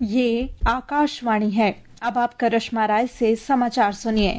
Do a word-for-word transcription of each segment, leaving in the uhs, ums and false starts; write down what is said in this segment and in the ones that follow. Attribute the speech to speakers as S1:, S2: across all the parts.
S1: ये आकाशवाणी है। अब आप करिश्मा राय से समाचार सुनिए।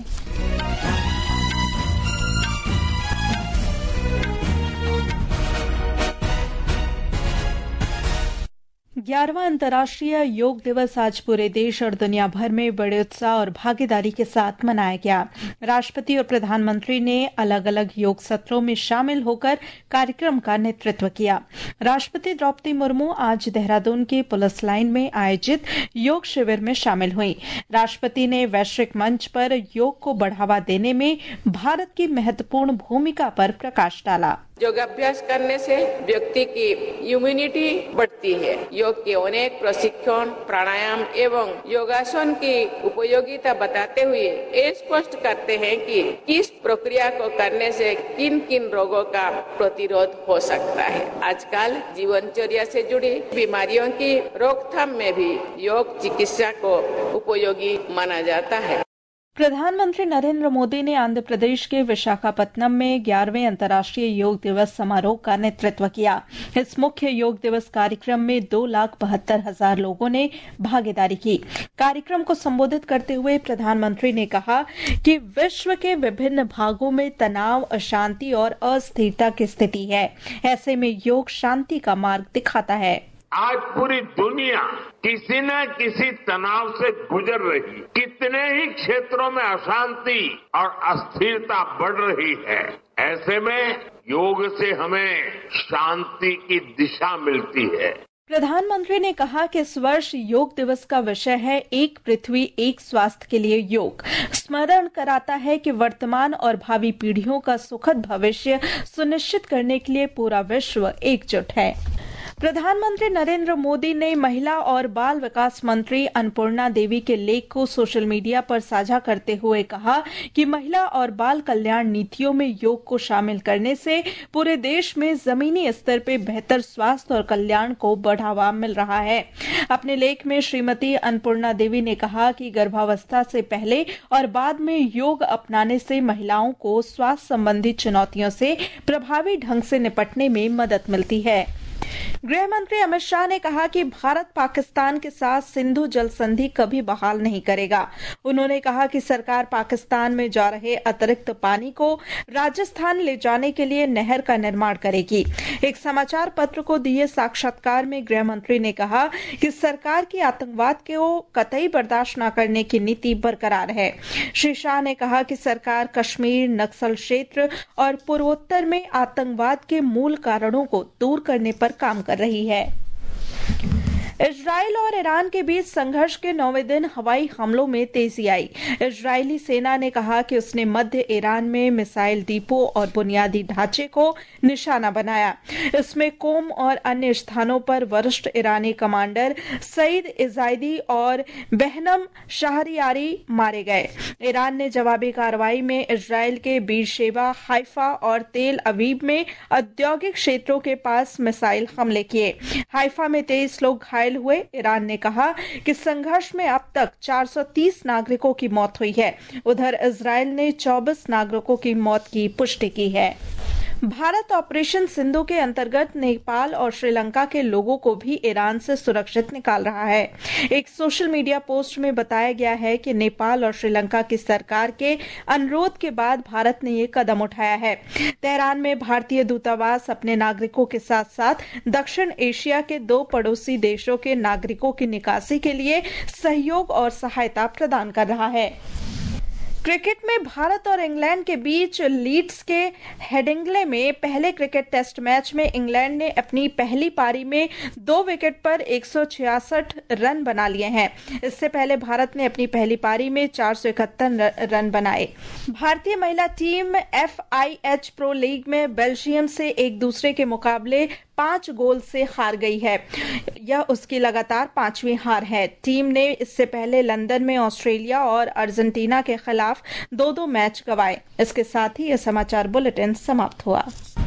S1: ग्यारहवां अंतर्राष्ट्रीय योग दिवस आज पूरे देश और दुनिया भर में बड़े उत्साह और भागीदारी के साथ मनाया गया। राष्ट्रपति और प्रधानमंत्री ने अलग अलग योग सत्रों में शामिल होकर कार्यक्रम का नेतृत्व किया। राष्ट्रपति द्रौपदी मुर्मू आज देहरादून के पुलिस लाइन में आयोजित योग शिविर में शामिल हुई। राष्ट्रपति ने वैश्विक मंच पर योग को बढ़ावा देने में भारत की महत्वपूर्ण भूमिका पर प्रकाश डाला।
S2: योगाभ्यास करने से व्यक्ति की इम्यूनिटी बढ़ती है। योग के अनेक प्रशिक्षण, प्राणायाम एवं योगासन की उपयोगिता बताते हुए ये स्पष्ट करते हैं कि किस प्रक्रिया को करने से किन किन रोगों का प्रतिरोध हो सकता है। आजकल जीवनचर्या से जुड़ी बीमारियों की रोकथाम में भी योग चिकित्सा को उपयोगी माना जाता है।
S1: प्रधानमंत्री नरेंद्र मोदी ने आंध्र प्रदेश के विशाखापत्तनम में ग्यारहवें अंतर्राष्ट्रीय योग दिवस समारोह का नेतृत्व किया। इस मुख्य योग दिवस कार्यक्रम में दो लाख बहत्तर हजार लोगों ने भागीदारी की। कार्यक्रम को संबोधित करते हुए प्रधानमंत्री ने कहा कि विश्व के विभिन्न भागों में तनाव, अशांति और अस्थिरता की स्थिति है। ऐसे में योग शांति का मार्ग दिखाता है।
S3: आज पूरी दुनिया किसी न किसी तनाव से गुजर रही, कितने ही क्षेत्रों में अशांति और अस्थिरता बढ़ रही है। ऐसे में योग से हमें शांति की दिशा मिलती है।
S1: प्रधानमंत्री ने कहा कि इस वर्ष योग दिवस का विषय है एक पृथ्वी एक स्वास्थ्य के लिए योग। स्मरण कराता है कि वर्तमान और भावी पीढ़ियों का सुखद भविष्य सुनिश्चित करने के लिए पूरा विश्व एकजुट है। प्रधानमंत्री नरेंद्र मोदी ने महिला और बाल विकास मंत्री अन्नपूर्णा देवी के लेख को सोशल मीडिया पर साझा करते हुए कहा कि महिला और बाल कल्याण नीतियों में योग को शामिल करने से पूरे देश में जमीनी स्तर पर बेहतर स्वास्थ्य और कल्याण को बढ़ावा मिल रहा है। अपने लेख में श्रीमती अन्नपूर्णा देवी ने कहा कि गर्भावस्था से पहले और बाद में योग अपनाने से महिलाओं को स्वास्थ्य संबंधी चुनौतियों से प्रभावी ढंग से निपटने में मदद मिलती है। गृह मंत्री अमित शाह ने कहा कि भारत पाकिस्तान के साथ सिंधु जल संधि कभी बहाल नहीं करेगा। उन्होंने कहा कि सरकार पाकिस्तान में जा रहे अतिरिक्त पानी को राजस्थान ले जाने के लिए नहर का निर्माण करेगी। एक समाचार पत्र को दिए साक्षात्कार में गृह मंत्री ने कहा कि सरकार की आतंकवाद को कतई बर्दाश्त न करने की नीति बरकरार है। श्री शाह ने कहा कि सरकार कश्मीर, नक्सल क्षेत्र और पूर्वोत्तर में आतंकवाद के मूल कारणों को दूर करने पर काम कर रही है। इजराइल और ईरान के बीच संघर्ष के नौवें दिन हवाई हमलों में तेजी आई। इजरायली सेना ने कहा कि उसने मध्य ईरान में मिसाइल डिपो और बुनियादी ढांचे को निशाना बनाया। इसमें कोम और अन्य स्थानों पर वरिष्ठ ईरानी कमांडर सईद इजायदी और बहनम शाहरियारी मारे गए। ईरान ने जवाबी कार्रवाई में इजराइल के बीरशेबा, हाइफा और तेल अवीव में औद्योगिक क्षेत्रों के पास मिसाइल हमले किए। हाइफा में तेईस लोग घायल हुए। ईरान ने कहा कि संघर्ष में अब तक चार सौ तीस नागरिकों की मौत हुई है। उधर इजराइल ने चौबीस नागरिकों की मौत की पुष्टि की है। भारत ऑपरेशन सिंधु के अंतर्गत नेपाल और श्रीलंका के लोगों को भी ईरान से सुरक्षित निकाल रहा है। एक सोशल मीडिया पोस्ट में बताया गया है कि नेपाल और श्रीलंका की सरकार के अनुरोध के बाद भारत ने ये कदम उठाया है। तेहरान में भारतीय दूतावास अपने नागरिकों के साथ साथ दक्षिण एशिया के दो पड़ोसी देशों के नागरिकों की निकासी के लिए सहयोग और सहायता प्रदान कर रहा है। क्रिकेट में भारत और इंग्लैंड के बीच लीड्स के हेडिंग्ले में पहले क्रिकेट टेस्ट मैच में इंग्लैंड ने अपनी पहली पारी में दो विकेट पर एक सौ छियासठ रन बना लिए हैं। इससे पहले भारत ने अपनी पहली पारी में चार सौ इकहत्तर रन बनाए। भारतीय महिला team F I H pro league में बेल्जियम से एक दूसरे के मुकाबले पांच गोल से हार गई है। यह उसकी लगातार पांचवी हार है। टीम ने इससे पहले लंदन में ऑस्ट्रेलिया और अर्जेंटीना के खिलाफ दो दो मैच गंवाए। इसके साथ ही यह समाचार बुलेटिन समाप्त हुआ।